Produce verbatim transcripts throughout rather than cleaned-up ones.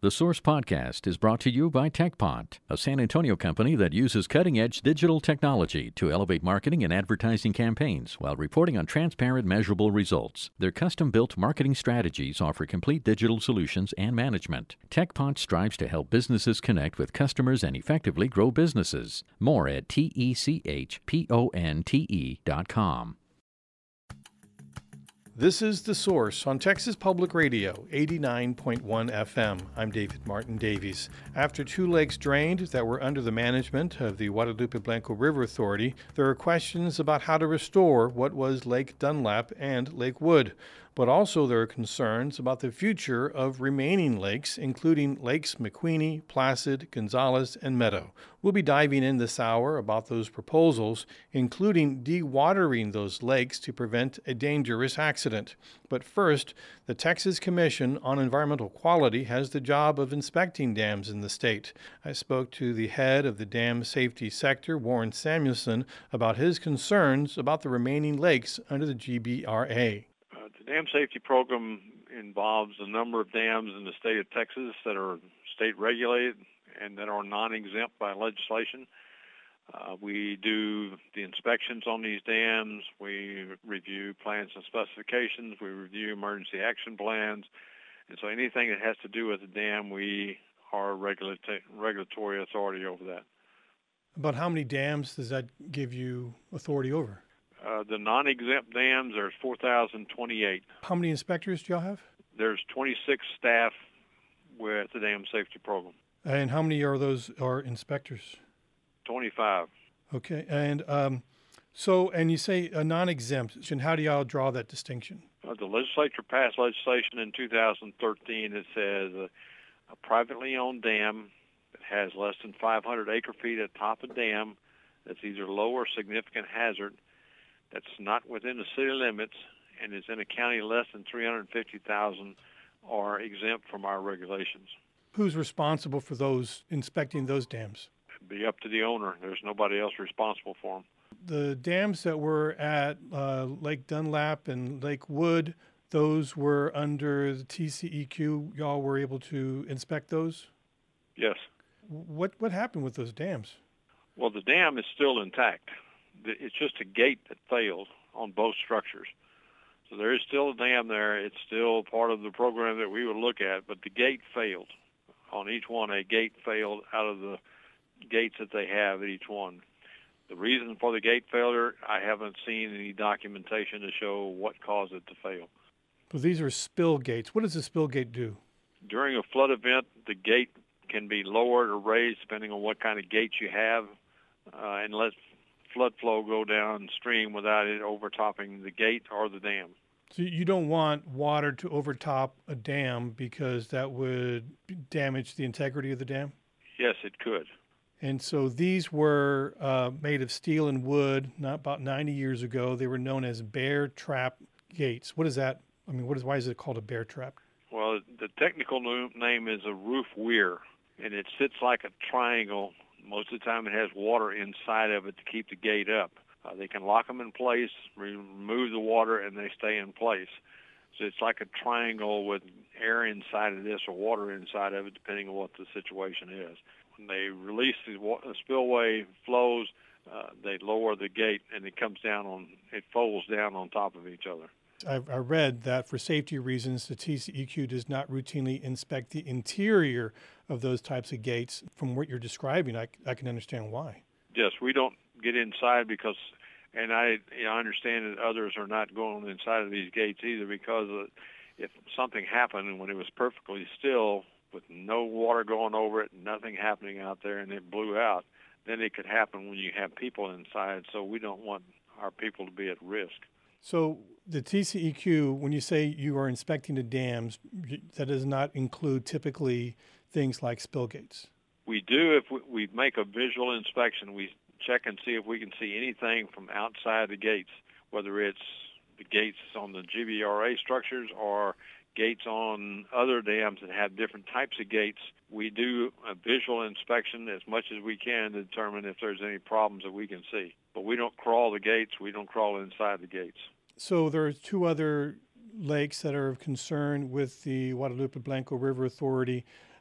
The Source Podcast is brought to you by TechPot, a San Antonio company that uses cutting-edge digital technology to elevate marketing and advertising campaigns while reporting on transparent, measurable results. Their custom-built marketing strategies offer complete digital solutions and management. TechPot strives to help businesses connect with customers and effectively grow businesses. More at T E C H P O N T E dot com. This is The Source on Texas Public Radio, eighty-nine point one F M. I'm David Martin Davies. After two lakes drained that were under the management of the Guadalupe Blanco River Authority, there are questions about how to restore what was Lake Dunlap and Lake Wood. But also there are concerns about the future of remaining lakes, including Lakes McQueeney, Placid, Gonzales, and Meadow. We'll be diving in this hour about those proposals, including dewatering those lakes to prevent a dangerous accident. But first, the Texas Commission on Environmental Quality has the job of inspecting dams in the state. I spoke to the head of the dam safety sector, Warren Samuelson, about his concerns about the remaining lakes under the G B R A. The dam safety program involves a number of dams in the state of Texas that are state regulated and that are non-exempt by legislation. Uh, we do the inspections on these dams. We review plans and specifications. We review emergency action plans. And so anything that has to do with the dam, we are regulata- regulatory authority over that. About how many dams does that give you authority over? Uh, the non-exempt dams, there's four thousand twenty-eight. How many inspectors do y'all have? There's twenty-six staff with the dam safety program. And how many are those are inspectors? twenty-five. Okay. And um, so, and you say a non-exempt, and how do y'all draw that distinction? Uh, the legislature passed legislation in two thousand thirteen that says uh, a privately owned dam that has less than five hundred acre feet at top of dam that's either low or significant hazard, that's not within the city limits, and is in a county less than three hundred fifty thousand are exempt from our regulations. Who's responsible for those, inspecting those dams? It'd be up to the owner. There's nobody else responsible for them. The dams that were at uh, Lake Dunlap and Lake Wood, those were under the T C E Q. Y'all were able to inspect those? Yes. What what happened with those dams? Well, the dam is still intact. It's just a gate that failed on both structures. So there is still a dam there. It's still part of the program that we would look at, but the gate failed. On each one, a gate failed out of the gates that they have at each one. The reason for the gate failure, I haven't seen any documentation to show what caused it to fail. Well, these are spill gates. What does a spill gate do? During a flood event, the gate can be lowered or raised depending on what kind of gate you have, uh, and let flood flow go downstream without it overtopping the gate or the dam. So you don't want water to overtop a dam because that would damage the integrity of the dam? Yes, it could. And so these were uh, made of steel and wood, not about ninety years ago. They were known as bear trap gates. What is that? I mean, what is why is it called a bear trap? Well, the technical name is a roof weir, and it sits like a triangle. Most of the time it has water inside of it to keep the gate up. Uh, they can lock them in place, remove the water, and they stay in place. So it's like a triangle with air inside of this or water inside of it, depending on what the situation is. When they release the, the spillway flows, uh, they lower the gate, and it comes down on, it folds down on top of each other. I've, I read that for safety reasons, the T C E Q does not routinely inspect the interior of those types of gates. From what you're describing, I, I can understand why. Yes, we don't get inside because, and I, you know, I understand that others are not going inside of these gates either because of, if something happened and when it was perfectly still with no water going over it, nothing happening out there, and it blew out, then it could happen when you have people inside. So we don't want our people to be at risk. So the T C E Q, when you say you are inspecting the dams, that does not include typically things like spill gates. We do if we, we make a visual inspection. We check and see if we can see anything from outside the gates, whether it's the gates on the G B R A structures or gates on other dams that have different types of gates. We do a visual inspection as much as we can to determine if there's any problems that we can see. But we don't crawl the gates. We don't crawl inside the gates. So there are two other lakes that are of concern with the Guadalupe Blanco River Authority.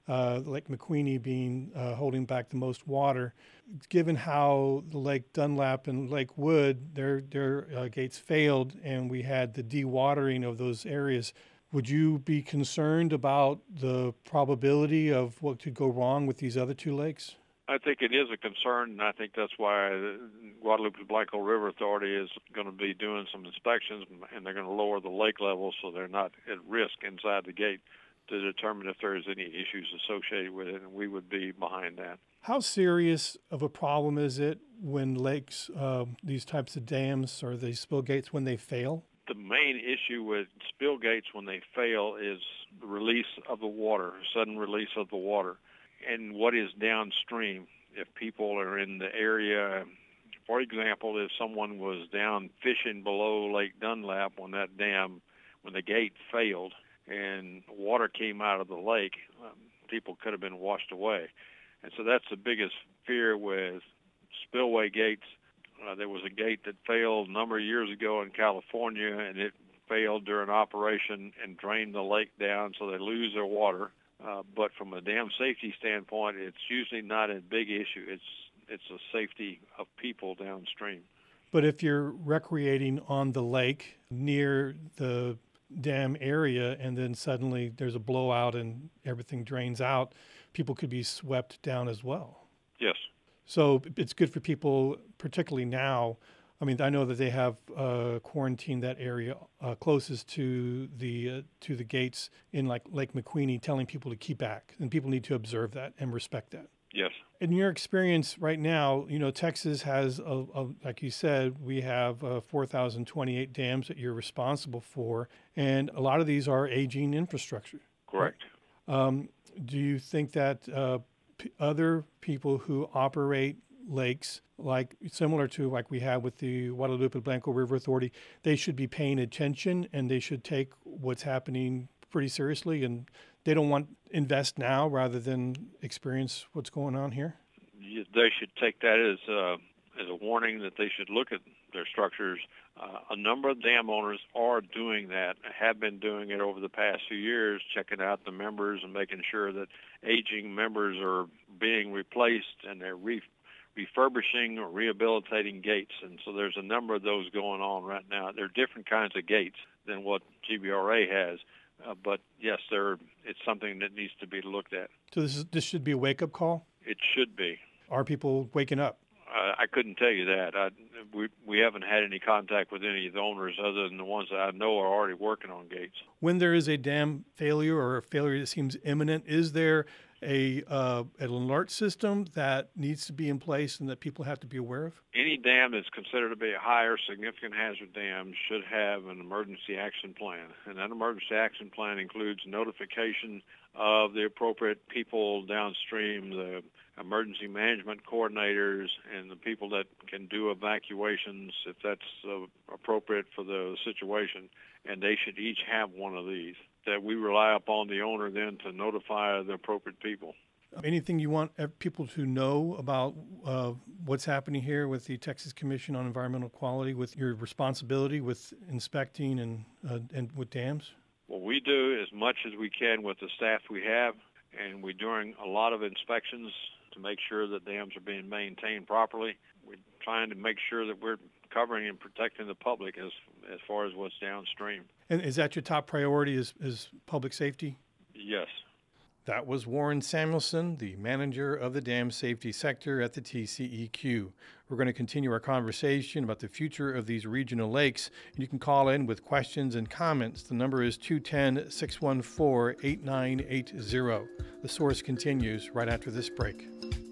uh, Lake McQueeney being uh, holding back the most water. Given how Lake Dunlap and Lake Wood, their their uh, gates failed, and we had the dewatering of those areas, would you be concerned about the probability of what could go wrong with these other two lakes? I think it is a concern, and I think that's why the Guadalupe Blanco River Authority is going to be doing some inspections, and they're going to lower the lake level so they're not at risk inside the gate to determine if there's any issues associated with it, and we would be behind that. How serious of a problem is it when lakes, uh, these types of dams or these spill gates, when they fail? The main issue with spill gates when they fail is the release of the water, sudden release of the water, and what is downstream. If people are in the area, for example, if someone was down fishing below Lake Dunlap when that dam, when the gate failed and water came out of the lake, um, people could have been washed away. And so that's the biggest fear with spillway gates. Uh, there was a gate that failed a number of years ago in California, and it failed during operation and drained the lake down, so they lose their water. Uh, but from a dam safety standpoint, it's usually not a big issue. It's it's a safety of people downstream. But if you're recreating on the lake near the dam area and then suddenly there's a blowout and everything drains out, people could be swept down as well. Yes. So it's good for people, particularly now. I mean, I know that they have uh, quarantined that area uh, closest to the uh, to the gates in like Lake McQueeney, telling people to keep back, and people need to observe that and respect that. Yes. In your experience right now, you know, Texas has, a, a, like you said, we have uh, four thousand twenty-eight dams that you're responsible for, and a lot of these are aging infrastructure. Correct. Um, do you think that uh, p- other people who operate lakes, like similar to like we have with the Guadalupe Blanco River Authority, they should be paying attention and they should take what's happening pretty seriously, and they don't want invest now rather than experience what's going on here? They should take that as a, as a warning that they should look at their structures. Uh, a number of dam owners are doing that, have been doing it over the past few years, checking out the members and making sure that aging members are being replaced and they're re- refurbishing or rehabilitating gates. And so there's a number of those going on right now. There are different kinds of gates than what G B R A has. Uh, but yes, there it's something that needs to be looked at. So this is this should be a wake-up call? It should be. Are people waking up? Uh, I couldn't tell you that. I, we we haven't had any contact with any of the owners other than the ones that I know are already working on gates. When there is a dam failure or a failure that seems imminent, is there a uh, an alert system that needs to be in place and that people have to be aware of? Any dam that's considered to be a high or significant hazard dam should have an emergency action plan. And that emergency action plan includes notification of the appropriate people downstream, the emergency management coordinators, and the people that can do evacuations if that's uh, appropriate for the situation. And they should each have one of these, that we rely upon the owner then to notify the appropriate people. Anything you want people to know about uh, what's happening here with the Texas Commission on Environmental Quality, with your responsibility with inspecting and uh, and with dams? Well, we do as much as we can with the staff we have, and we're doing a lot of inspections to make sure that dams are being maintained properly. We're trying to make sure that we're covering and protecting the public as as far as what's downstream. And is that your top priority, is, is public safety? Yes. That was Warren Samuelson, the manager of the dam safety sector at the T C E Q. We're going to continue our conversation about the future of these regional lakes. You can call in with questions and comments. The number is two one zero, six one four, eight nine eight zero. The Source continues right after this break.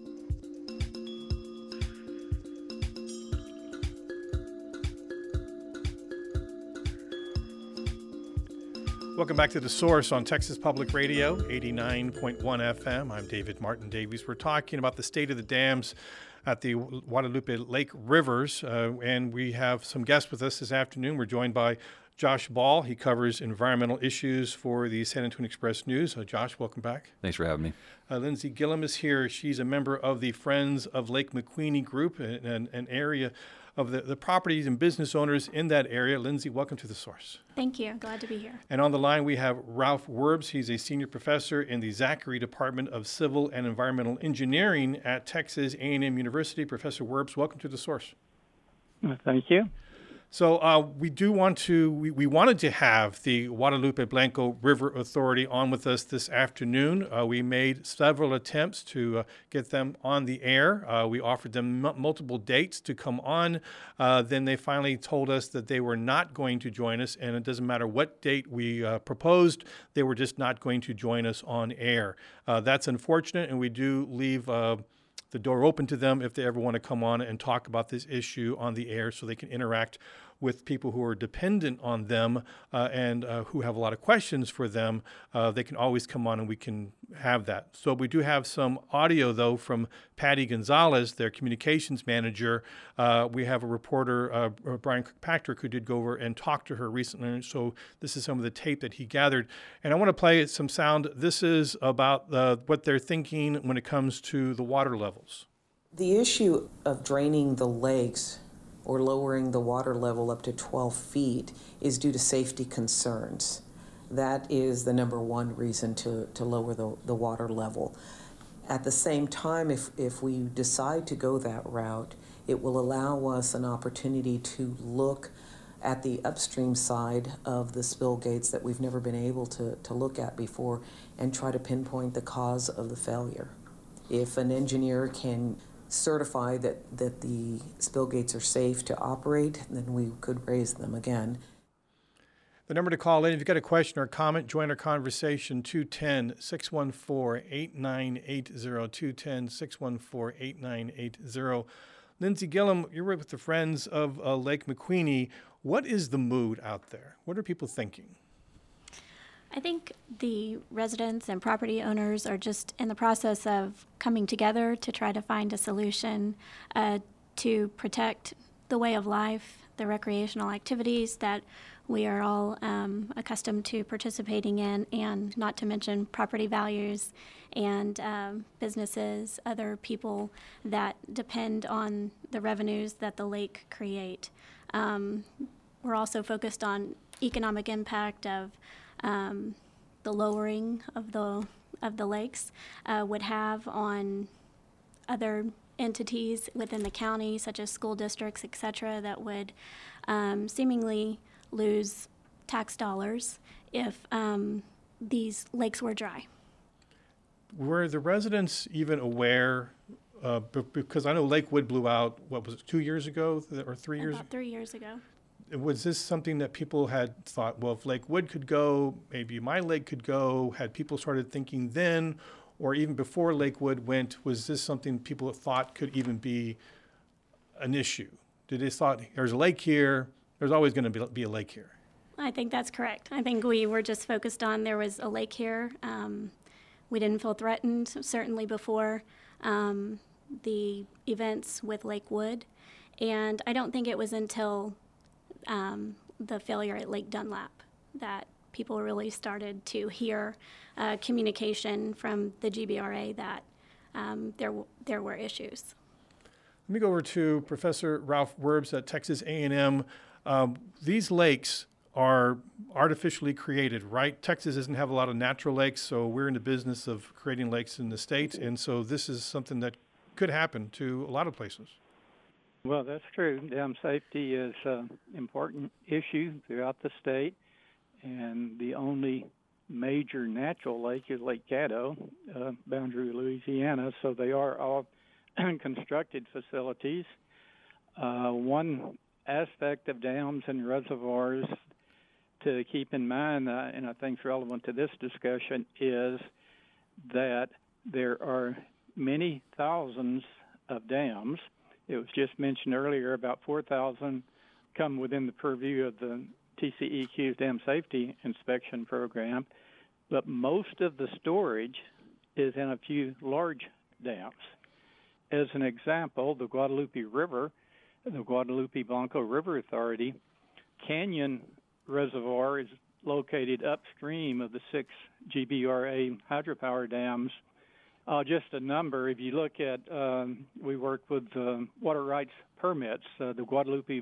Welcome back to The Source on Texas Public Radio, eighty-nine point one F M. I'm David Martin Davies. We're talking about the state of the dams at the Guadalupe Lake Rivers, uh, and we have some guests with us this afternoon. We're joined by Josh Ball. He covers environmental issues for the San Antonio Express News. Uh, Josh, welcome back. Thanks for having me. Uh, Lindsay Gillum is here. She's a member of the Friends of Lake McQueeney group, an, an, an area of the, the properties and business owners in that area. Lindsay, welcome to The Source. Thank you. Glad to be here. And on the line, we have Ralph Werbs. He's a senior professor in the Zachary Department of Civil and Environmental Engineering at Texas A and M University. Professor Werbs, welcome to The Source. Thank you. So uh, we do want to, we, we wanted to have the Guadalupe Blanco River Authority on with us this afternoon. Uh, we made several attempts to uh, get them on the air. Uh, we offered them m- multiple dates to come on. Uh, then they finally told us that they were not going to join us, and it doesn't matter what date we uh, proposed, they were just not going to join us on air. Uh, that's unfortunate, and we do leave uh, the door open to them if they ever want to come on and talk about this issue on the air so they can interact with people who are dependent on them uh, and uh, who have a lot of questions for them. Uh, they can always come on and we can have that. So we do have some audio, though, from Patty Gonzalez, their communications manager. Uh, we have a reporter, uh, Brian Kirkpatrick, who did go over and talk to her recently. So this is some of the tape that he gathered. And I want to play some sound. This is about uh, what they're thinking when it comes to the water levels. The issue of draining the lakes or lowering the water level up to twelve feet is due to safety concerns. That is the number one reason to, to lower the, the water level. At the same time, if, if we decide to go that route, it will allow us an opportunity to look at the upstream side of the spill gates that we've never been able to, to look at before and try to pinpoint the cause of the failure. If an engineer can certify that, that the spill gates are safe to operate, then we could raise them again. The number to call in, if you've got a question or comment, join our conversation, two one zero, six one four, eight nine eight zero, two one zero, six one four, eight nine eight zero. Lindsay Gillum, you're with the Friends of uh, Lake McQueeney. What is the mood out there? What are people thinking? I think the residents and property owners are just in the process of coming together to try to find a solution uh, to protect the way of life, the recreational activities that we are all um, accustomed to participating in, and not to mention property values and um, businesses, other people that depend on the revenues that the lake create. Um, we're also focused on economic impact of Um, the lowering of the of the lakes uh, would have on other entities within the county, such as school districts, et cetera, that would um, seemingly lose tax dollars if um, these lakes were dry. Were the residents even aware? Uh, b- because I know Lakewood blew out, what was it, two years ago or three years? About three years ago. Was this something that people had thought, well, if Lakewood could go, maybe my lake could go? Had people started thinking then, or even before Lakewood went, was this something people thought could even be an issue? Did they thought, there's a lake here, there's always going to be, be a lake here? I think that's correct. I think we were just focused on there was a lake here. Um, we didn't feel threatened, certainly before um, the events with Lakewood. And I don't think it was until Um, the failure at Lake Dunlap that people really started to hear uh, communication from the G B R A that um, there w- there were issues. Let me go over to Professor Ralph Werbs at Texas A and M. Um, these lakes are artificially created, right? Texas doesn't have a lot of natural lakes, so we're in the business of creating lakes in the state, and so this is something that could happen to a lot of places. Well, that's true. Dam safety is an important issue throughout the state, and the only major natural lake is Lake Caddo, uh, boundary with Louisiana, so they are all constructed facilities. Uh, one aspect of dams and reservoirs to keep in mind, uh, and I think is relevant to this discussion, is that there are many thousands of dams. It was just mentioned earlier about four thousand come within the purview of the T C E Q's Dam Safety Inspection Program, but most of the storage is in a few large dams. As an example, the Guadalupe River, the Guadalupe Blanco River Authority, canyon Reservoir is located upstream of the six G B R A hydropower dams. Uh, just a number, if you look at, um, we work with uh, water rights permits. Uh, the Guadalupe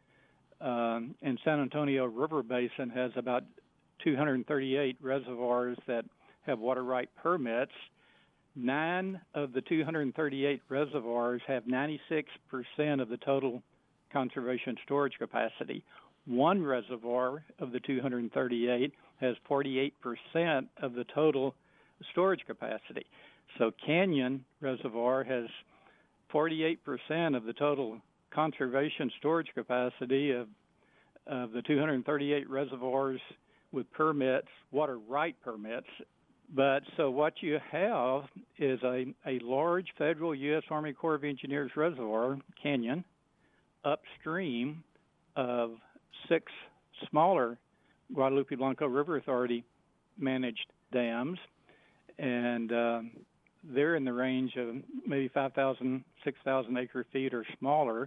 um, and San Antonio River Basin has about two hundred thirty-eight reservoirs that have water right permits. Nine of the two hundred thirty-eight reservoirs have ninety-six percent of the total conservation storage capacity. One reservoir of the two hundred thirty-eight has forty-eight percent of the total storage capacity. So Canyon Reservoir has forty-eight percent of the total conservation storage capacity of, of the two hundred thirty-eight reservoirs with permits, water right permits. But so what you have is a, a large federal U S Army Corps of Engineers reservoir, Canyon, upstream of six smaller Guadalupe Blanco River Authority managed dams, and um, they're in the range of maybe five thousand, six thousand acre feet or smaller.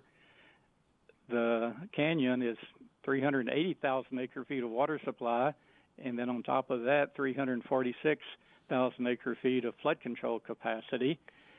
The Canyon is three hundred eighty thousand acre feet of water supply, and then on top of that, three hundred forty-six thousand acre feet of flood control capacity.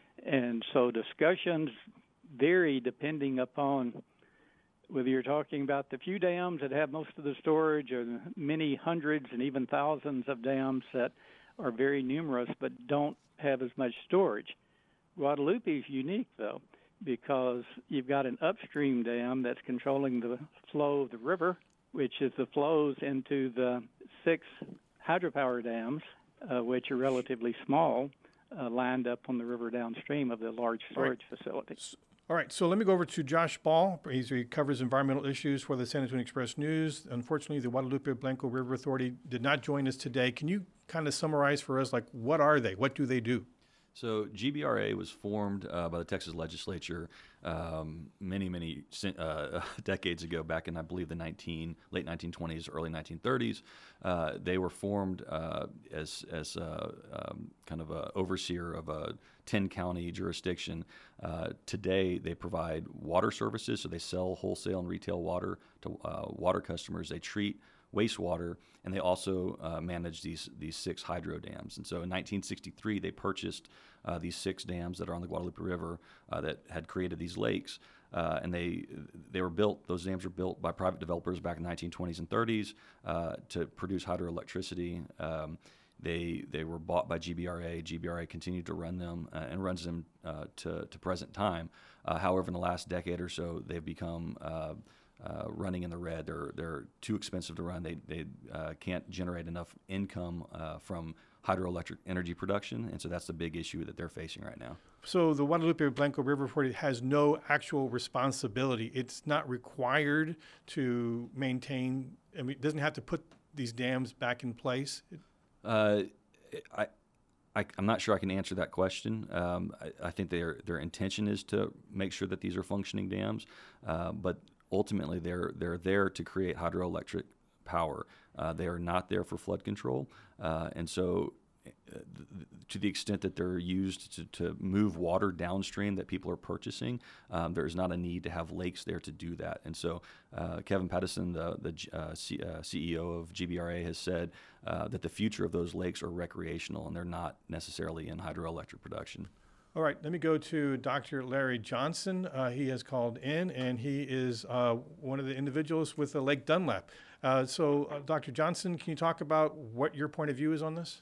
And so discussions vary depending upon whether you're talking about the few dams that have most of the storage or the many hundreds and even thousands of dams that are very numerous but don't have as much storage. Guadalupe is unique, though, because you've got an upstream dam that's controlling the flow of the river, which is the flows into the six hydropower dams, uh, which are relatively small, uh, lined up on the river downstream of the large storage right. facility. All right, so let me go over to Josh Ball. He's, he covers environmental issues for the San Antonio Express News. Unfortunately, the Guadalupe Blanco River Authority did not join us today. Can you kind of summarize for us, like, what are they? What do they do? So G B R A was formed uh, by the Texas legislature um, many, many uh, decades ago, back in, I believe, the nineteen, late nineteen twenties, early nineteen thirties. Uh, they were formed uh, as, as uh, um, kind of an overseer of a ten-county jurisdiction. Uh, today, they provide water services, so they sell wholesale and retail water to uh, water customers. They treat wastewater, and they also uh, manage these these six hydro dams. And so in nineteen sixty-three, they purchased uh, these six dams that are on the Guadalupe River uh, that had created these lakes. Uh, and they they were built, those dams were built by private developers back in the nineteen twenties and thirties uh, to produce hydroelectricity. Um, They they were bought by G B R A. G B R A continued to run them uh, and runs them uh, to, to present time. Uh, however, in the last decade or so, they've become uh, uh, running in the red. They're they're too expensive to run. They they uh, can't generate enough income uh, from hydroelectric energy production, and so that's the big issue that they're facing right now. So the Guadalupe Blanco River Authority has no actual responsibility. It's not required to maintain. I mean, it doesn't have to put these dams back in place. It, Uh, I, I, I'm not sure I can answer that question. Um, I, I think their their intention is to make sure that these are functioning dams, uh, but ultimately they're they're there to create hydroelectric power. Uh, they are not there for flood control, uh, and so uh, th- to the extent that they're used to, to move water downstream that people are purchasing, um, there's not a need to have lakes there to do that. And so uh, Kevin Pedersen, the, the uh, C, uh, C E O of G B R A, has said uh, that the future of those lakes are recreational and they're not necessarily in hydroelectric production. All right, let me go to Doctor Larry Johnson. Uh, he has called in, and he is uh, one of the individuals with the Lake Dunlap. Uh, so, uh, Doctor Johnson, can you talk about what your point of view is on this?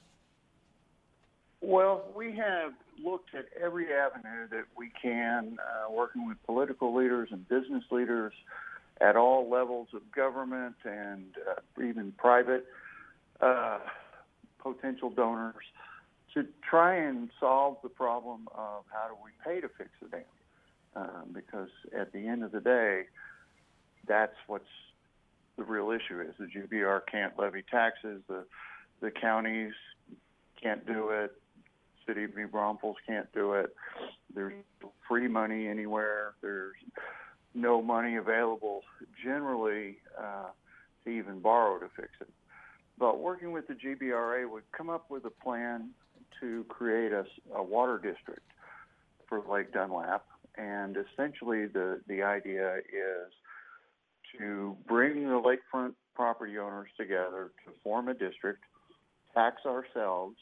Well, we have looked at every avenue that we can, uh, working with political leaders and business leaders at all levels of government and uh, even private uh, potential donors, to try and solve the problem of how do we pay to fix the dam. Um, because at the end of the day, that's what's the real issue is. The G B R can't levy taxes, the the counties can't do it, City of New Braunfels can't do it. There's free money anywhere. There's no money available generally uh, to even borrow to fix it. But working with the G B R A, we've come up with a plan to create a, a water district for Lake Dunlap. And essentially the, the idea is to bring the lakefront property owners together to form a district, tax ourselves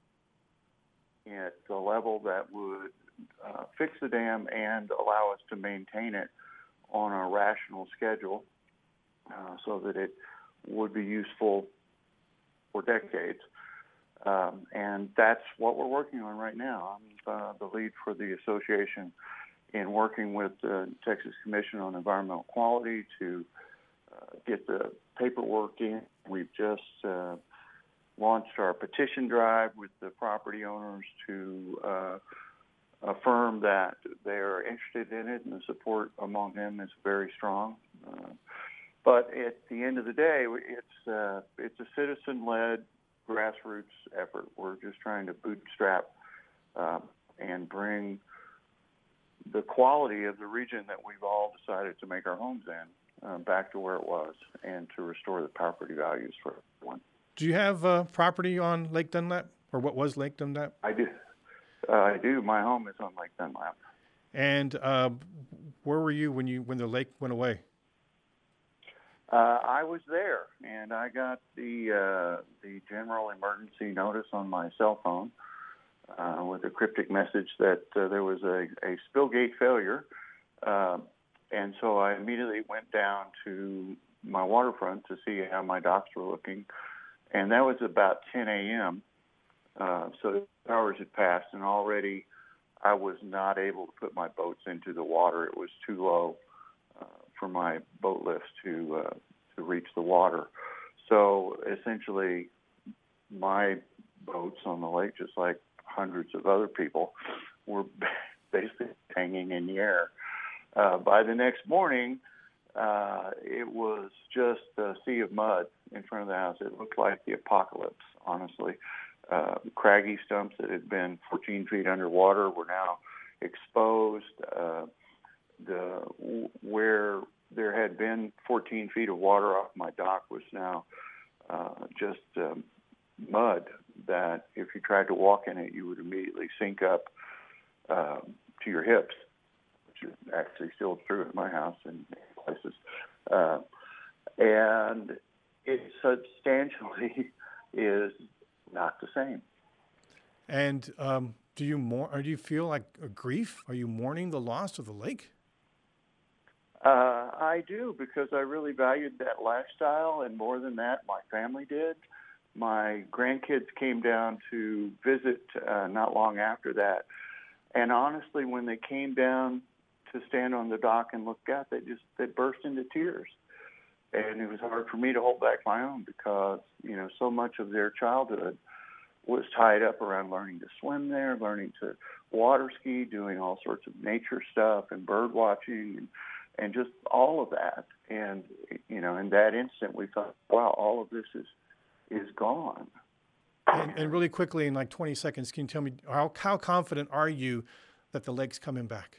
at the level that would uh, fix the dam and allow us to maintain it on a rational schedule uh, so that it would be useful for decades. Um, and that's what we're working on right now. I'm uh, the lead for the association in working with the Texas Commission on Environmental Quality to uh, get the paperwork in. We've just uh, launched our petition drive with the property owners to uh, affirm that they're interested in it, and the support among them is very strong. Uh, but at the end of the day, it's uh, it's a citizen-led grassroots effort. We're just trying to bootstrap uh, and bring the quality of the region that we've all decided to make our homes in uh, back to where it was, and to restore the property values for everyone. Do you have uh, property on Lake Dunlap, or what was Lake Dunlap? I do. Uh, I do. My home is on Lake Dunlap. And uh, where were you when you when the lake went away? Uh, I was there, and I got the uh, the general emergency notice on my cell phone uh, with a cryptic message that uh, there was a, a spillgate failure. Uh, and so I immediately went down to my waterfront to see how my docks were looking. And that was about ten a.m., uh, so hours had passed, and already I was not able to put my boats into the water. It was too low uh, for my boat lifts to uh, to reach the water. So essentially, my boats on the lake, just like hundreds of other people, were basically hanging in the air. Uh, by the next morning, uh, it was just a sea of mud in front of the house. It looked like the apocalypse, honestly. Uh, craggy stumps that had been fourteen feet underwater were now exposed. Uh, the where there had been fourteen feet of water off my dock was now uh, just um, mud that if you tried to walk in it, you would immediately sink up uh, to your hips, which is actually still true at my house in places. Uh, and it substantially is not the same. And um, do you mourn, or do you feel like a grief? Are you mourning the loss of the lake? Uh, I do, because I really valued that lifestyle, and more than that, my family did. My grandkids came down to visit uh, not long after that, and honestly, when they came down to stand on the dock and look out, they just they burst into tears. And it was hard for me to hold back my own, because, you know, so much of their childhood was tied up around learning to swim there, learning to water ski, doing all sorts of nature stuff and bird watching and, and just all of that. And, you know, in that instant, we thought, wow, all of this is is gone. And, and really quickly, in like twenty seconds, can you tell me, how, how confident are you that the lake's coming back?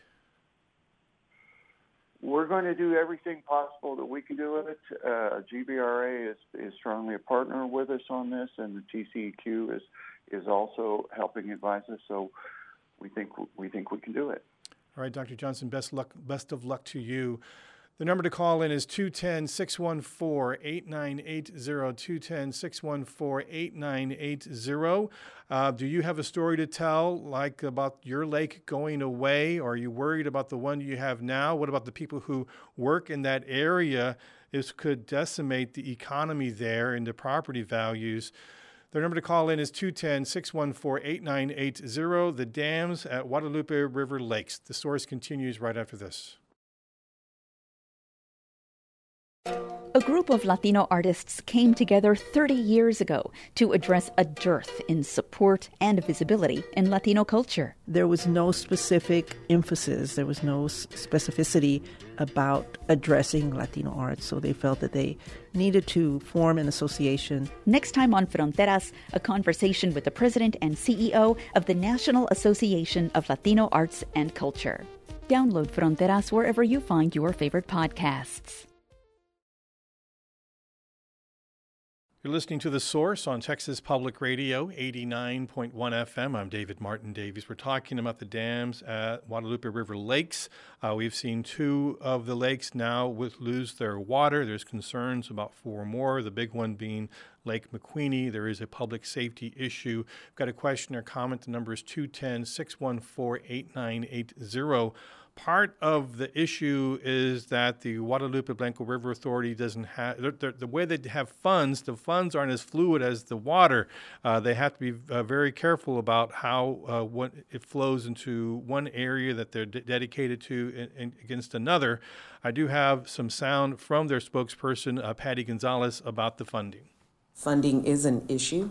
We're going to do everything possible that we can do with it. Uh, G B R A is, is strongly a partner with us on this, and the T C E Q is is also helping advise us. So we think we think we can do it. All right, Doctor Johnson, best luck, best of luck to you. The number to call in is two one zero, six one four, eight nine eight zero, two one zero, six one four, eight nine eight zero. Uh, do you have a story to tell, like about your lake going away? Or are you worried about the one you have now? What about the people who work in that area? This could decimate the economy there and the property values. The number to call in is two one zero, six one four, eight nine eight zero. The dams at Guadalupe River Lakes. The story continues right after this. A group of Latino artists came together thirty years ago to address a dearth in support and visibility in Latino culture. There was no specific emphasis, there was no specificity about addressing Latino art, so they felt that they needed to form an association. Next time on Fronteras, a conversation with the president and C E O of the National Association of Latino Arts and Culture. Download Fronteras wherever you find your favorite podcasts. You're listening to The Source on Texas Public Radio, eighty-nine point one F M. I'm David Martin Davies. We're talking about the dams at Guadalupe River Lakes. Uh, we've seen two of the lakes now with, lose their water. There's concerns about four more, the big one being Lake McQueeney. There is a public safety issue. We've got a question or comment. The number is two one zero, six one four, eight nine eight zero. Part of the issue is that the Guadalupe Blanco River Authority doesn't have, the, the way they have funds, the funds aren't as fluid as the water. Uh, they have to be uh, very careful about how uh, what it flows into one area that they're de- dedicated to in, in, against another. I do have some sound from their spokesperson, uh, Patty Gonzalez, about the funding. Funding is an issue.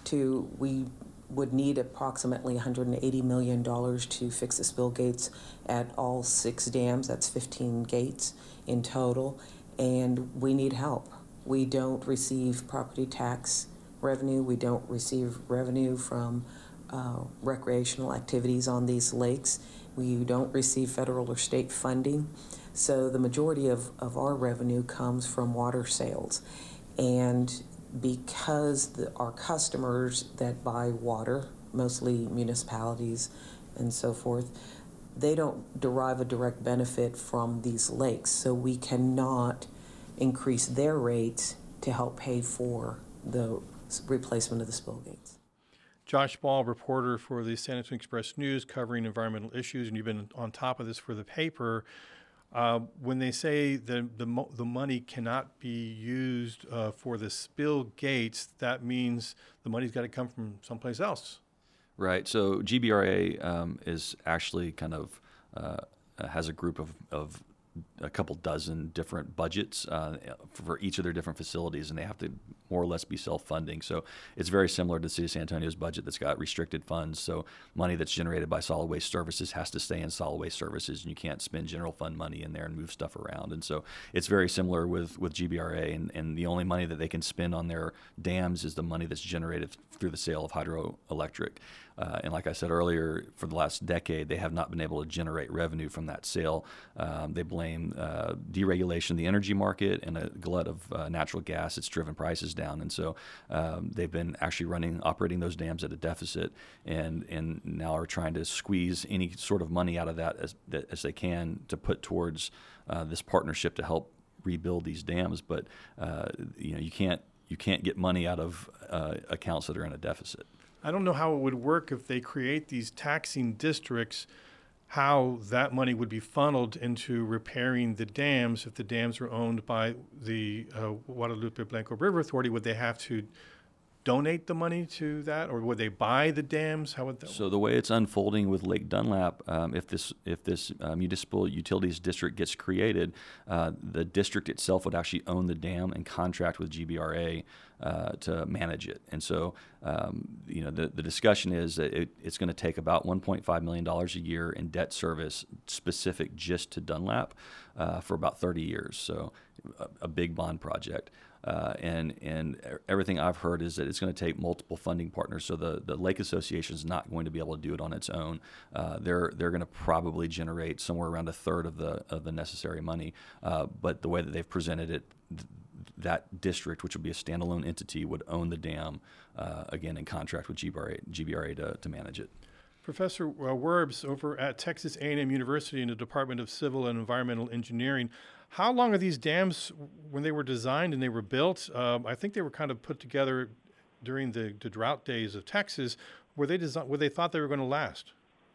To we would need approximately one hundred eighty million dollars to fix the spill gates at all six dams. That's fifteen gates in total, and we need help. We don't receive property tax revenue. We don't receive revenue from uh, recreational activities on these lakes. We don't receive federal or state funding. So the majority of, of our revenue comes from water sales. And because the, our customers that buy water, mostly municipalities and so forth, they don't derive a direct benefit from these lakes. So we cannot increase their rates to help pay for the replacement of the spill gates. Josh Ball, reporter for the San Antonio Express News, covering environmental issues, and you've been on top of this for the paper. Uh, when they say the the, mo- the money cannot be used uh, for the spill gates, that means the money's got to come from someplace else. Right. So G B R A um, is actually kind of uh, has a group of, of a couple dozen different budgets uh, for each of their different facilities, and they have to more or less be self-funding. So it's very similar to the City of San Antonio's budget that's got restricted funds. So money that's generated by solid waste services has to stay in solid waste services, and you can't spend general fund money in there and move stuff around. And so it's very similar with, with G B R A, and, and the only money that they can spend on their dams is the money that's generated through the sale of hydroelectric. Uh, and like I said earlier, for the last decade, they have not been able to generate revenue from that sale. Um, they blame uh, deregulation of the energy market and a glut of uh, natural gas that's driven prices down. And so um, they've been actually running, operating those dams at a deficit, and, and now are trying to squeeze any sort of money out of that as, as they can to put towards uh, this partnership to help rebuild these dams. But uh, you know, you can't you can't get money out of uh, accounts that are in a deficit. I don't know how it would work if they create these taxing districts, how that money would be funneled into repairing the dams. If the dams are owned by the uh, Guadalupe Blanco River Authority, would they have to donate the money to that, or would they buy the dams? How would that So work? the way it's unfolding with Lake Dunlap, um, if this if this uh, municipal utilities district gets created, uh, the district itself would actually own the dam and contract with G B R A uh, to manage it. And so, um, you know, the, the discussion is that it, it's going to take about one point five million dollars a year in debt service specific just to Dunlap uh, for about thirty years. So a, a big bond project. Uh, and and everything I've heard is that it's going to take multiple funding partners. So the, the Lake Association is not going to be able to do it on its own. Uh, they're they're going to probably generate somewhere around a third of the of the necessary money. Uh, but the way that they've presented it, th- that district, which would be a standalone entity, would own the dam uh, again in contract with G B R A, G B R A to, to manage it. Professor uh, Werbs over at Texas A and M University in the Department of Civil and Environmental Engineering. How long are these dams, when they were designed and they were built? Um, I think they were kind of put together during the, the drought days of Texas. Were they designed? Were they thought they were going to last?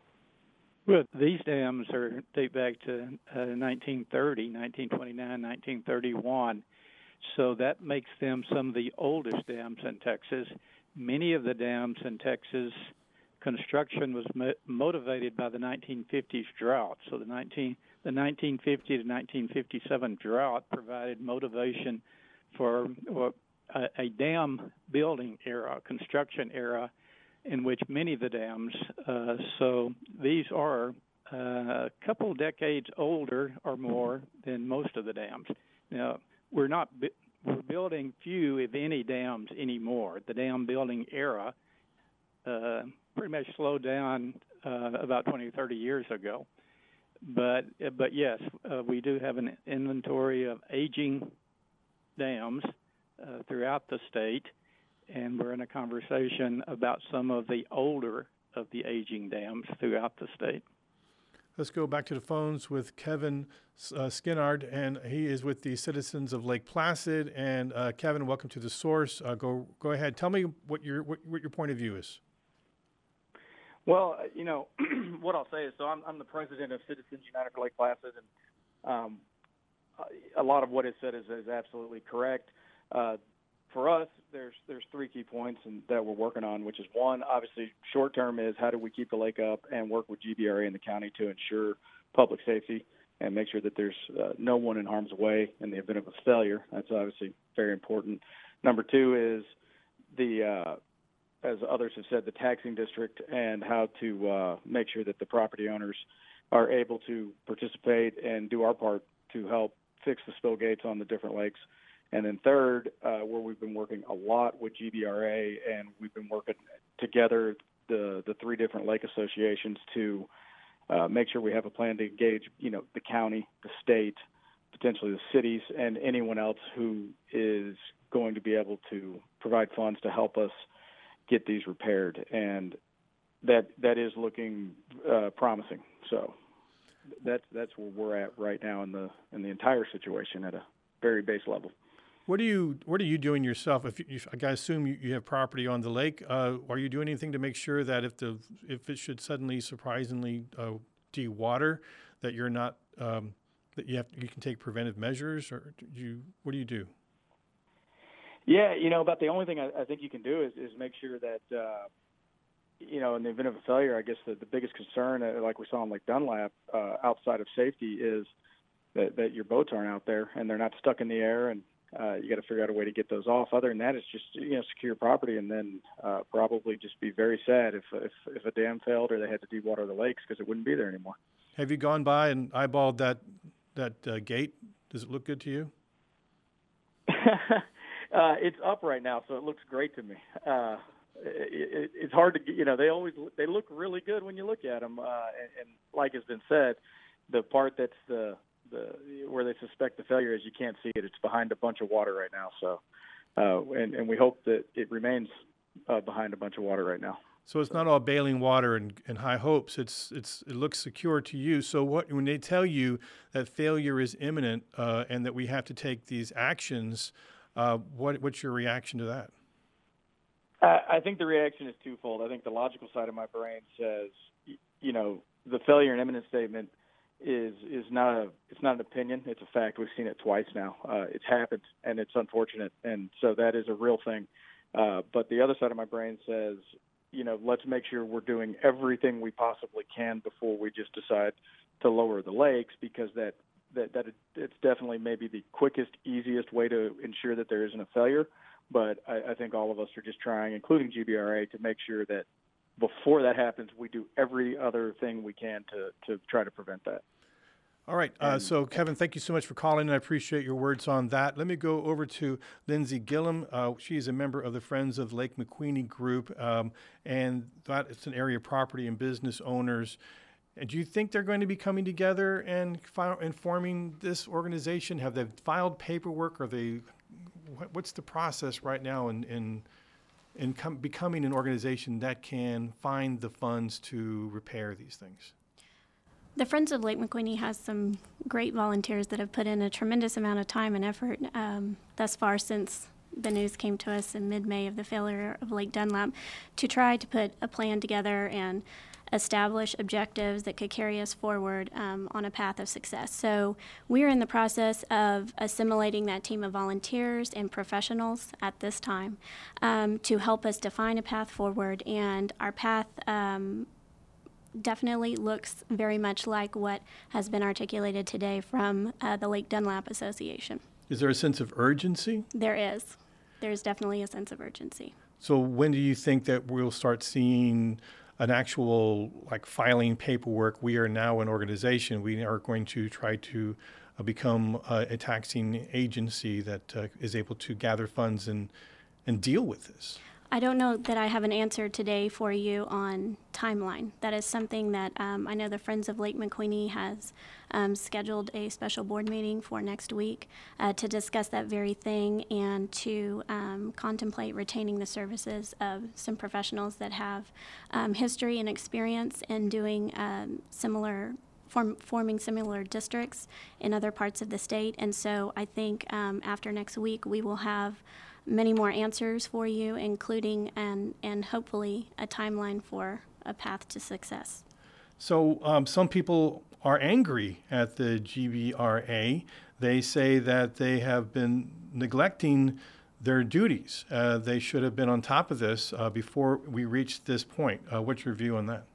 Well, these dams are date back to uh, nineteen thirty, nineteen twenty-nine, nineteen thirty-one. So that makes them some of the oldest dams in Texas. Many of the dams in Texas, construction was mo- motivated by the nineteen fifties drought. So the nineteen the nineteen fifty to nineteen fifty-seven drought provided motivation for well, a, a dam building era, construction era, in which many of the dams. Uh, so these are uh, a couple decades older or more than most of the dams. Now we're not bu- we're building few, if any, dams anymore. The dam building era uh, pretty much slowed down uh, about twenty, thirty years ago. But but yes, uh, we do have an inventory of aging dams uh, throughout the state, and we're in a conversation about some of the older of the aging dams throughout the state. Let's go back to the phones with Kevin uh, Skinnard, and he is with the citizens of Lake Placid. And uh, Kevin, welcome to The Source. Uh, go go ahead. Tell me what your what, what your point of view is. Well, you know, what I'll say is, so I'm, I'm the president of Citizens United for Lake Placid, and um, a lot of what is said is, is absolutely correct. Uh, for us, there's there's three key points and, that we're working on, which is one, obviously, short term is how do we keep the lake up and work with G B R A and the county to ensure public safety and make sure that there's uh, no one in harm's way in the event of a failure. That's obviously very important. Number two is the uh, as others have said, the taxing district and how to uh, make sure that the property owners are able to participate and do our part to help fix the spill gates on the different lakes. And then third, uh, where we've been working a lot with G B R A, and we've been working together, the, the three different lake associations, to uh, make sure we have a plan to engage, you know, the county, the state, potentially the cities, and anyone else who is going to be able to provide funds to help us get these repaired, and that that is looking uh, promising. So that's that's where we're at right now in the in the entire situation at a very base level. What are you What are you doing yourself? If, you, if I assume you, you have property on the lake, uh, are you doing anything to make sure that if the if it should suddenly surprisingly uh, de-water, that you're not um, that you have you can take preventive measures, or do you what do you do? Yeah, you know, about the only thing I, I think you can do is, is make sure that, uh, you know, in the event of a failure, I guess the, the biggest concern, uh, like we saw in Lake Dunlap, uh, outside of safety, is that, that your boats aren't out there and they're not stuck in the air, and uh, you got to figure out a way to get those off. Other than that, it's just, you know, secure property, and then uh, probably just be very sad if, if if a dam failed or they had to dewater the lakes because it wouldn't be there anymore. Have you gone by and eyeballed that that uh, gate? Does it look good to you? Uh, it's up right now, so it looks great to me. Uh, it, it, it's hard to, you know, they always they look really good when you look at them. Uh, and, and like has been said, the part that's the the where they suspect the failure is you can't see it. It's behind a bunch of water right now. So, uh, and and we hope that it remains uh, behind a bunch of water right now. So it's not all bailing water and, and high hopes. It's it's it looks secure to you. So what when they tell you that failure is imminent uh, and that we have to take these actions, uh, what what's your reaction to that? I, I think the reaction is twofold. I think the logical side of my brain says, you know, the failure and imminent statement is is not a it's not an opinion. It's a fact. We've seen it twice now. Uh, it's happened, and it's unfortunate, and so that is a real thing. Uh, but the other side of my brain says, you know, let's make sure we're doing everything we possibly can before we just decide to lower the lakes, because that, that, that it, it's definitely maybe the quickest, easiest way to ensure that there isn't a failure. But I, I think all of us are just trying, including G B R A, to make sure that before that happens, we do every other thing we can to, to try to prevent that. All right. Uh, so, Kevin, thank you so much for calling, and I appreciate your words on that. Let me go over to Lindsay Gillum. Uh, she's a member of the Friends of Lake McQueeney group, um, and that it's an area of property and business owners. And do you think they're going to be coming together and, fi- and forming this organization? Have they filed paperwork? Are they? What, what's the process right now in in, in com- becoming an organization that can find the funds to repair these things? The Friends of Lake McQueeney has some great volunteers that have put in a tremendous amount of time and effort um, thus far since the news came to us in mid-May of the failure of Lake Dunlap to try to put a plan together and establish objectives that could carry us forward um, on a path of success. So we're in the process of assimilating that team of volunteers and professionals at this time um, to help us define a path forward, and our path um, definitely looks very much like what has been articulated today from uh, the Lake Dunlap Association. Is there a sense of urgency? There is. There's definitely a sense of urgency. So when do you think that we'll start seeing an actual, like, filing paperwork? We are now an organization. We are going to try to uh, become uh, a taxing agency that uh, is able to gather funds and, and deal with this. I don't know that I have an answer today for you on timeline. That is something that um, I know the Friends of Lake McQueeney has um, scheduled a special board meeting for next week uh, to discuss that very thing and to um, contemplate retaining the services of some professionals that have um, history and experience in doing um, similar Form, forming similar districts in other parts of the state. And so I think um, after next week, we will have many more answers for you, including and, and hopefully a timeline for a path to success. So um, some people are angry at the G B R A. They say that they have been neglecting their duties. Uh, they should have been on top of this uh, before we reached this point. Uh, what's your view on that?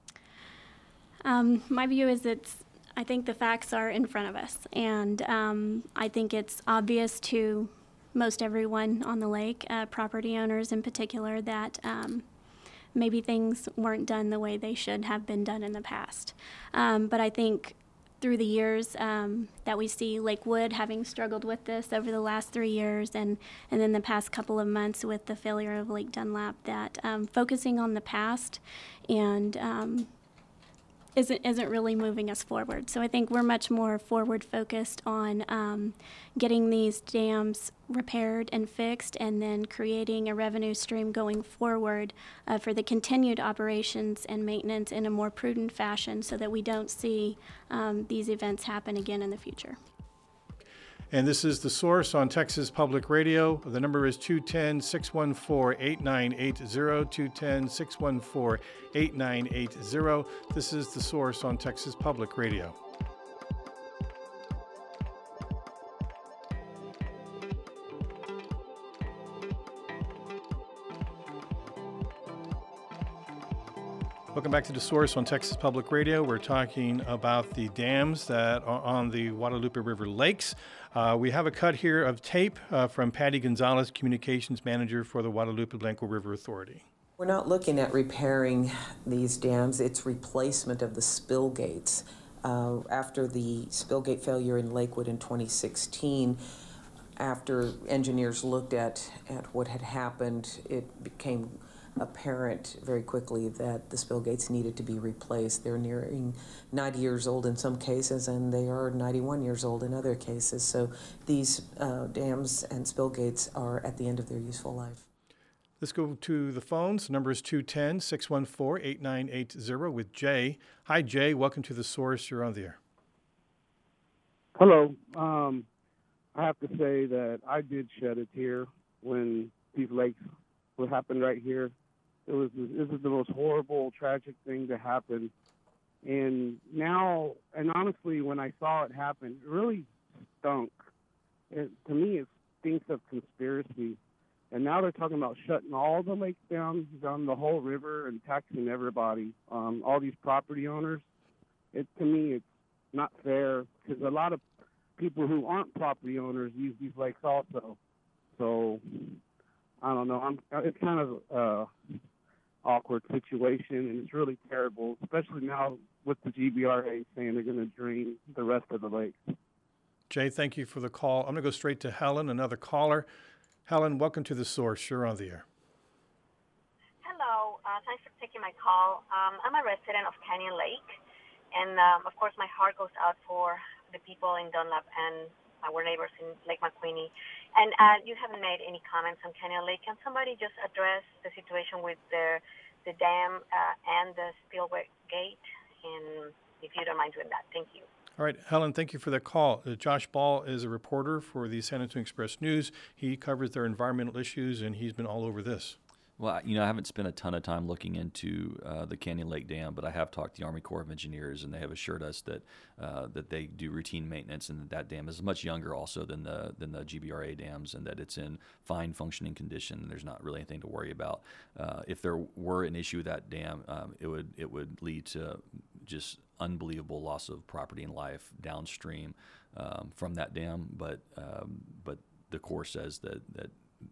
Um, my view is that I think the facts are in front of us, and um, I think it's obvious to most everyone on the lake, uh, property owners in particular, that um, maybe things weren't done the way they should have been done in the past. Um, but I think through the years um, that we see Lakewood having struggled with this over the last three years and, and then the past couple of months with the failure of Lake Dunlap, that um, focusing on the past and um, Isn't, isn't really moving us forward. So I think we're much more forward focused on um, getting these dams repaired and fixed and then creating a revenue stream going forward uh, for the continued operations and maintenance in a more prudent fashion so that we don't see um, these events happen again in the future. And this is The Source on Texas Public Radio. The number is two one zero, six one four, eight nine eight zero, two one zero, six one four, eight nine eight zero. This is The Source on Texas Public Radio. Welcome back to The Source on Texas Public Radio. We're talking about the dams that are on the Guadalupe River lakes. Uh, we have a cut here of tape uh, from Patty Gonzalez, Communications Manager for the Guadalupe Blanco River Authority. We're not looking at repairing these dams. It's replacement of the spill gates. Uh, after the spill gate failure in Lakewood in twenty sixteen, after engineers looked at, at what had happened, it became apparent very quickly that the spill gates needed to be replaced. They're nearing ninety years old in some cases, and they are ninety-one years old in other cases. So these uh, dams and spill gates are at the end of their useful life. Let's go to the phones. The number is two one zero, six one four, eight nine eight zero with Jay. Hi, Jay. Welcome to The Source. You're on the air. Hello. Um, I have to say that I did shed a tear when these lakes, what happened right here. It was this is the most horrible, tragic thing to happen. And now, and honestly, when I saw it happen, it really stunk. It, to me, it stinks of conspiracy. And now they're talking about shutting all the lakes down, down the whole river, and taxing everybody, um, all these property owners. It to me, it's not fair because a lot of people who aren't property owners use these lakes also. So I don't know. I'm, it's kind of a awkward situation, and it's really terrible, especially now with the G B R A saying they're going to drain the rest of the lakes. Jay, thank you for the call. I'm going to go straight to Helen, another caller. Helen, welcome to The Source. You're on the air. Hello. Uh, thanks for taking my call. Um, I'm a resident of Canyon Lake, and um, of course my heart goes out for the people in Dunlap and our neighbors in Lake McQueeney. And uh, you haven't made any comments on Canyon Lake. Can somebody just address the situation with the the dam uh, and the spillway gate? And if you don't mind doing that, thank you. All right, Helen, thank you for the call. Uh, Josh Ball is a reporter for the San Antonio Express News. He covers their environmental issues, and he's been all over this. Well, you know, I haven't spent a ton of time looking into uh, the Canyon Lake Dam, but I have talked to the Army Corps of Engineers, and they have assured us that uh, that they do routine maintenance, and that, that dam is much younger also than the than the G B R A dams, and that it's in fine functioning condition. And there's not really anything to worry about. Uh, if there were an issue with that dam, um, it would it would lead to just unbelievable loss of property and life downstream um, from that dam. But um, but the Corps says that that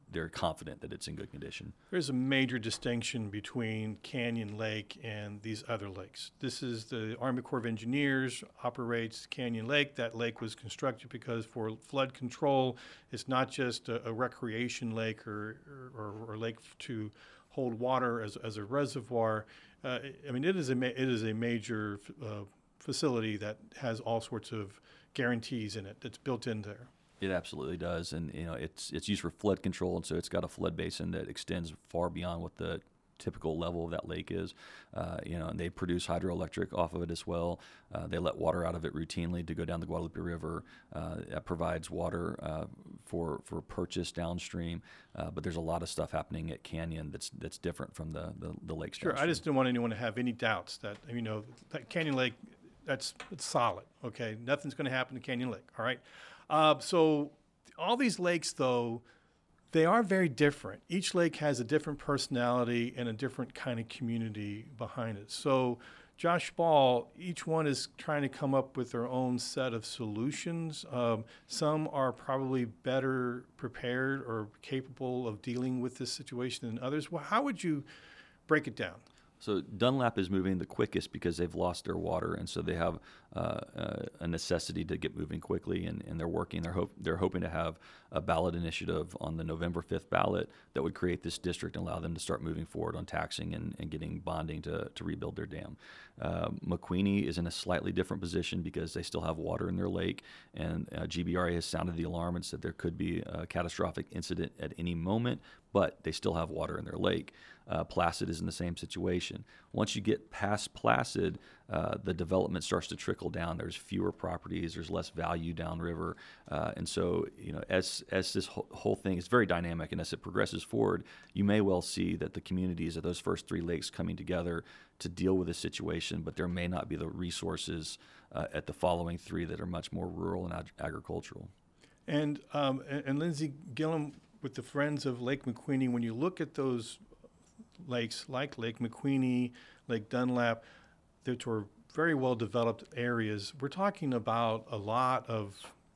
they're confident that it's in good condition. There's a major distinction between Canyon Lake and these other lakes. This is the Army Corps of Engineers operates Canyon Lake. That lake was constructed because for flood control, it's not just a, a recreation lake or, or, or lake to hold water as, as a reservoir. Uh, I mean, it is a ma- it is a major uh, facility that has all sorts of guarantees in it that's built in there. It absolutely does, and you know it's it's used for flood control, and so it's got a flood basin that extends far beyond what the typical level of that lake is. Uh, you know, and they produce hydroelectric off of it as well. Uh, they let water out of it routinely to go down the Guadalupe River. Uh, that provides water uh, for for purchase downstream. Uh, but there's a lot of stuff happening at Canyon that's that's different from the the, the lakes. Sure, downstream. I just didn't want anyone to have any doubts that you know that Canyon Lake, that's it's solid. Okay, nothing's going to happen to Canyon Lake. All right. Uh, so all these lakes, though, they are very different. Each lake has a different personality and a different kind of community behind it. So Josh Ball, each one is trying to come up with their own set of solutions. Um, some are probably better prepared or capable of dealing with this situation than others. Well, how would you break it down? So Dunlap is moving the quickest because they've lost their water, and so they have uh, uh, a necessity to get moving quickly, and, and they're working. They're, hope, they're hoping to have a ballot initiative on the November fifth ballot that would create this district and allow them to start moving forward on taxing and, and getting bonding to, to rebuild their dam. Uh, McQueeney is in a slightly different position because they still have water in their lake, and uh, G B R A has sounded the alarm and said there could be a catastrophic incident at any moment, but they still have water in their lake. Uh, Placid is in the same situation. Once you get past Placid, uh, the development starts to trickle down. There's fewer properties. There's less value downriver. Uh, and so, you know, as as this whole, whole thing is very dynamic, and as it progresses forward, you may well see that the communities of those first three lakes coming together to deal with this situation, but there may not be the resources uh, at the following three that are much more rural and ag- agricultural. And, um, and, and Lindsey Gillum, with the Friends of Lake McQueeney, when you look at those lakes like Lake McQueeney, Lake Dunlap, that were very well developed areas, we're talking about a lot of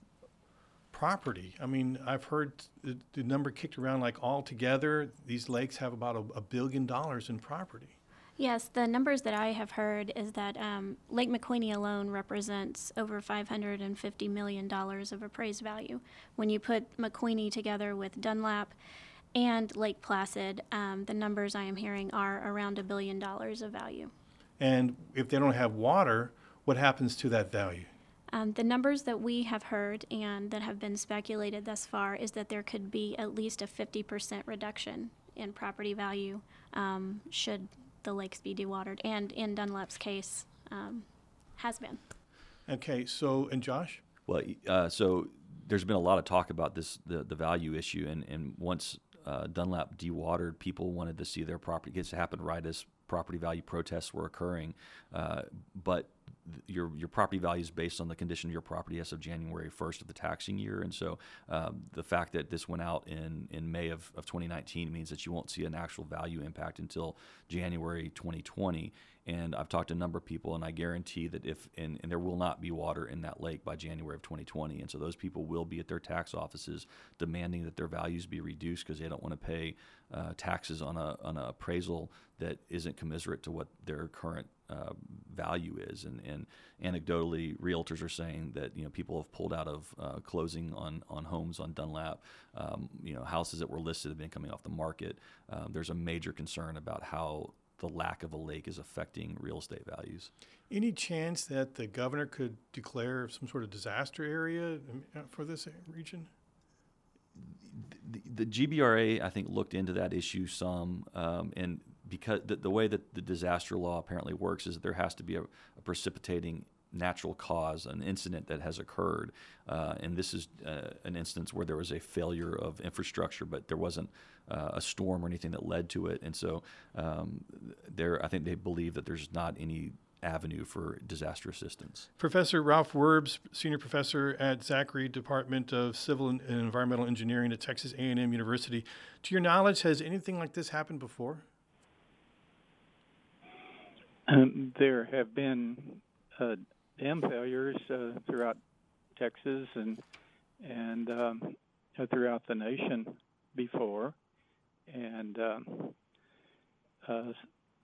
property. I mean, I've heard the, the number kicked around like all together, these lakes have about a, a billion dollars in property. Yes, the numbers that I have heard is that um, Lake McQueeney alone represents over five hundred fifty million dollars of appraised value. When you put McQueeney together with Dunlap and Lake Placid, um, the numbers I am hearing are around a billion dollars of value. And if they don't have water, what happens to that value? Um, the numbers that we have heard and that have been speculated thus far is that there could be at least a fifty percent reduction in property value um, should the lakes be dewatered, and in Dunlap's case, um, has been. Okay, so, and Josh? Well, uh, so there's been a lot of talk about this, the, the value issue, and, and once uh, Dunlap dewatered, people wanted to see their property. It happened right as property value protests were occurring, uh, but th- your your property value is based on the condition of your property as of January first of the taxing year, and so um, the fact that this went out in, in May of, of twenty nineteen means that you won't see an actual value impact until January twenty twenty. And I've talked to a number of people, and I guarantee that if and, and there will not be water in that lake by January of twenty twenty, and so those people will be at their tax offices demanding that their values be reduced because they don't want to pay uh, taxes on a on an appraisal that isn't commensurate to what their current uh, value is. And, and anecdotally, realtors are saying that you know people have pulled out of uh, closing on on homes on Dunlap. Um, you know houses that were listed have been coming off the market. Um, there's a major concern about how the lack of a lake is affecting real estate values. Any chance that the governor could declare some sort of disaster area for this region? The, the G B R A, I think, looked into that issue some, um, and because the, the way that the disaster law apparently works is that there has to be a, a precipitating natural cause, an incident that has occurred, uh, and this is uh, an instance where there was a failure of infrastructure, but there wasn't uh, a storm or anything that led to it, and so um, there, I think they believe that there's not any avenue for disaster assistance. Professor Ralph Werbs, Senior Professor at Zachary Department of Civil and Environmental Engineering at Texas A and M University. To your knowledge, has anything like this happened before? Um, there have been uh, dam failures uh, throughout Texas and and um, throughout the nation. before, and um, uh,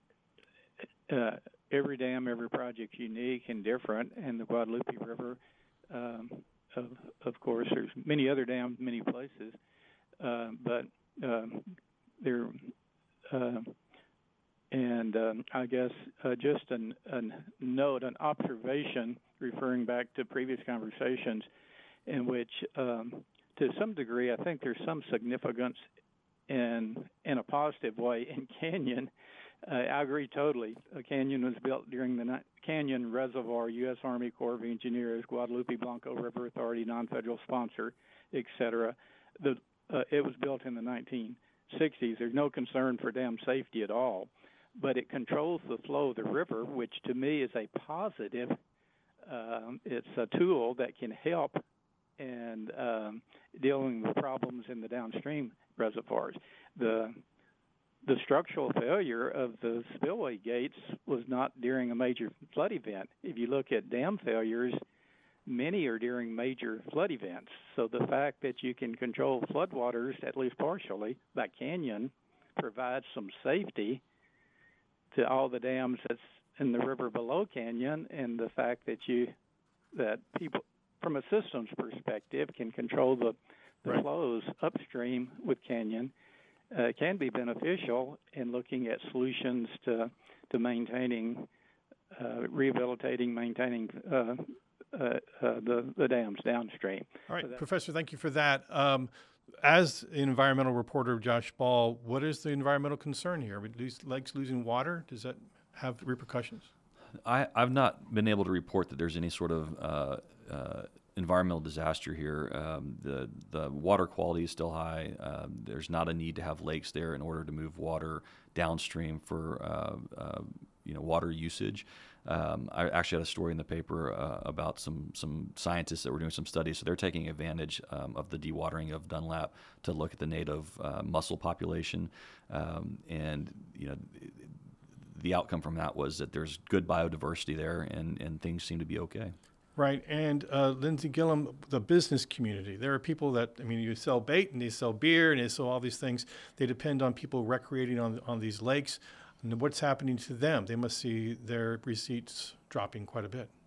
uh, every dam, every project's unique and different, and the Guadalupe River, um, of, of course, there's many other dams, many places, uh, but um, there, uh, and um, I guess uh, just an, a note, an observation, referring back to previous conversations, in which, um, to some degree, I think there's some significance in in a positive way in Canyon. Uh, I agree totally. A canyon was built during the ni- Canyon Reservoir, U S Army Corps of Engineers, Guadalupe Blanco River Authority, non-federal sponsor, et cetera. The, uh, it was built in the nineteen sixties. There's no concern for dam safety at all, but it controls the flow of the river, which to me is a positive. Um, it's a tool that can help in um, dealing with problems in the downstream reservoirs. The The structural failure of the spillway gates was not during a major flood event. If you look at dam failures, many are during major flood events. So the fact that you can control floodwaters, at least partially, that Canyon provides some safety to all the dams that's in the river below Canyon, and the fact that you that people, from a systems perspective, can control the, the right. flows upstream with Canyon. Uh, can be beneficial in looking at solutions to to maintaining, uh, rehabilitating, maintaining uh, uh, uh, the, the dams downstream. All right, so Professor, thank you for that. Um, as environmental reporter Josh Ball, what is the environmental concern here? Are these lakes losing water? Does that have repercussions? I, I've not been able to report that there's any sort of uh, uh, environmental disaster here. Um, the the water quality is still high. Um, there's not a need to have lakes there in order to move water downstream for uh, uh, you know water usage. Um, I actually had a story in the paper uh, about some some scientists that were doing some studies. So they're taking advantage um, of the dewatering of Dunlap to look at the native uh, mussel population, um, and you know. The outcome from that was that there's good biodiversity there, and, and things seem to be okay. Right. And uh, Lindsey Gillum, the business community, there are people that, I mean, you sell bait and they sell beer and they sell all these things. They depend on people recreating on on these lakes. And what's happening to them? They must see their receipts dropping quite a bit.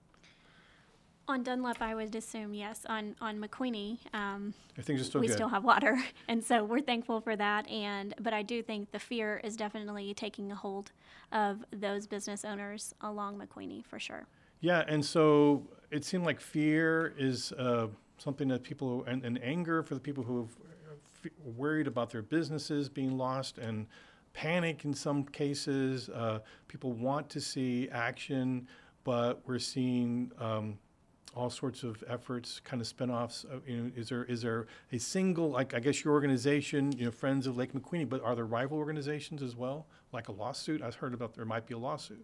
On Dunlap, I would assume, yes. On on McQueeney, um, things are still we good. still have water, and so we're thankful for that. And but I do think the fear is definitely taking a hold of those business owners along McQueeney for sure. Yeah, and so it seemed like fear is uh, something that people, and, and anger for the people who are worried about their businesses being lost, and panic in some cases. Uh, people want to see action, but we're seeing um, all sorts of efforts, kind of spinoffs. Uh, you know, is there is there a single, like I guess your organization, you know, Friends of Lake McQueeney, but are there rival organizations as well, like a lawsuit? I've heard about there might be a lawsuit.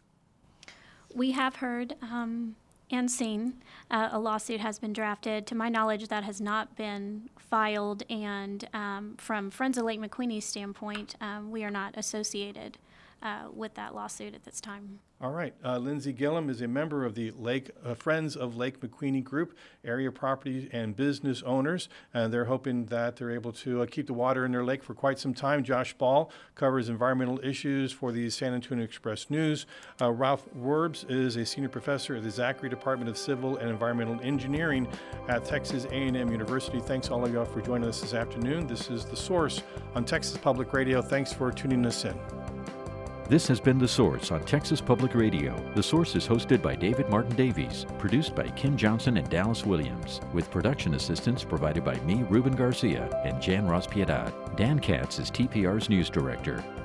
We have heard um, and seen uh, a lawsuit has been drafted. To my knowledge, that has not been filed, and um, from Friends of Lake McQueeney's standpoint, um, we are not associated uh, with that lawsuit at this time. All right. Uh, Lindsey Gillum is a member of the Lake uh, Friends of Lake McQueeney Group, area property and business owners, and they're hoping that they're able to uh, keep the water in their lake for quite some time. Josh Ball covers environmental issues for the San Antonio Express News. Uh, Ralph Werbs is a senior professor at the Zachary Department of Civil and Environmental Engineering at Texas A and M University. Thanks all of y'all for joining us this afternoon. This is The Source on Texas Public Radio. Thanks for tuning us in. This has been The Source on Texas Public Radio. The Source is hosted by David Martin Davies, produced by Kim Johnson and Dallas Williams, with production assistance provided by me, Ruben Garcia, and Jan Ross Piedad. Dan Katz is T P R's news director.